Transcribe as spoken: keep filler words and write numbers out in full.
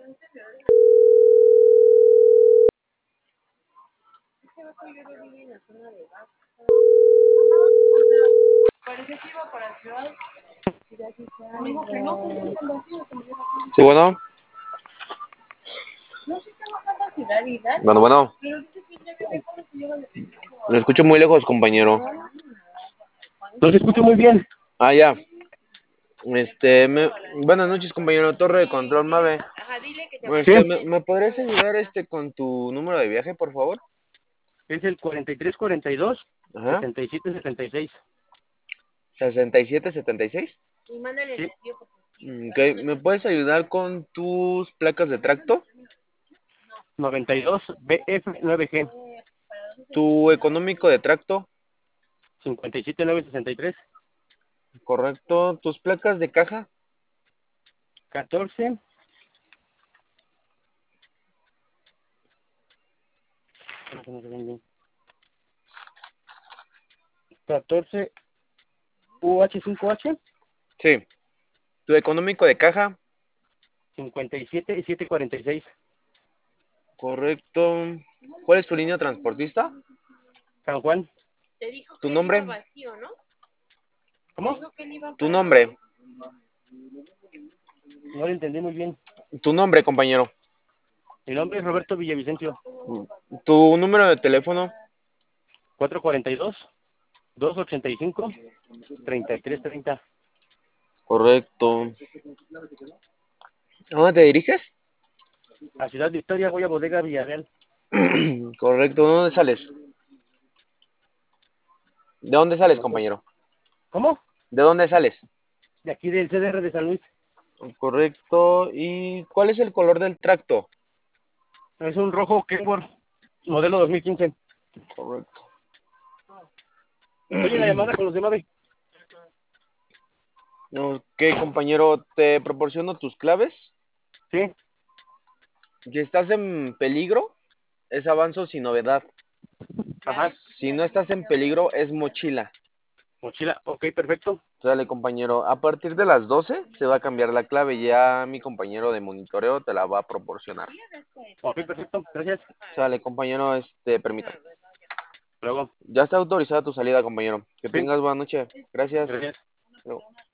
Sí, bueno. Bueno, bueno. Lo escucho muy lejos, compañero. No se escucha muy bien. Ah, ya. Este, me... Buenas noches, compañero. Torre de control Mave. Sí, Este, ¿me, me podrías ayudar este con tu número de viaje, por favor? es el cuarenta y tres cuarenta y dos Ajá. setenta y siete setenta y seis. sesenta y siete setenta y seis. Sí, Mm, ok, ¿me puedes ayudar con tus placas de tracto? noventa y dos B F nueve G Tu económico de tracto, cincuenta y siete nueve sesenta y tres correcto. Tus placas de caja, catorce. catorce U H cinco H sí. Tu económico de caja, cincuenta y siete setecientos cuarenta y seis. correcto. ¿Cuál es tu línea transportista? San Juan. ¿Tu nombre? ¿Cómo? Tu nombre. No lo entendí muy bien. Tu nombre, compañero. Mi nombre es Roberto Villavicencio. Tu número de teléfono. cuatro cuarenta y dos doscientos ochenta y cinco treinta y tres treinta. Correcto. ¿A dónde te diriges? A Ciudad Victoria, voy a Bodega Villarreal. Correcto. ¿De dónde sales? ¿De dónde sales, compañero? ¿Cómo? ¿De dónde sales? De aquí del C D R de San Luis. Correcto. ¿Y cuál es el color del tracto? Es un rojo Kenworth, modelo dos mil quince. Correcto. Estoy en la llamada con los demás. Ok, compañero, te proporciono tus claves. Sí, Si estás en peligro, es avanzo sin novedad. ajá. Si no estás en peligro, es mochila. Mochila, ok, perfecto. Sale, compañero. A partir de las doce se va a cambiar la clave. Ya mi compañero de monitoreo te la va a proporcionar. Ok, perfecto. Gracias. Sale, compañero, este, permítame. Luego, Ya está autorizada tu salida, compañero. Que sí, tengas buena noche. Gracias. gracias. Luego.